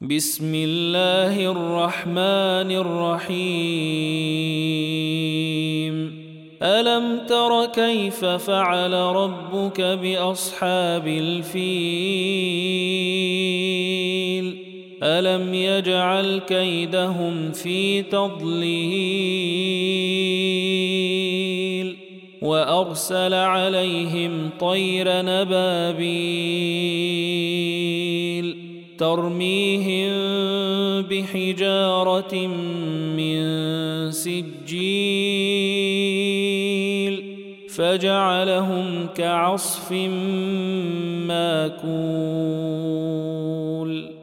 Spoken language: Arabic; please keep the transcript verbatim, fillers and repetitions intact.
بسم الله الرحمن الرحيم ألم تر كيف فعل ربك بأصحاب الفيل ألم يجعل كيدهم في تضليل وأرسل عليهم طير نبابيل ترميهم بحجارة من سجيل فجعلهم كعصف ماكول.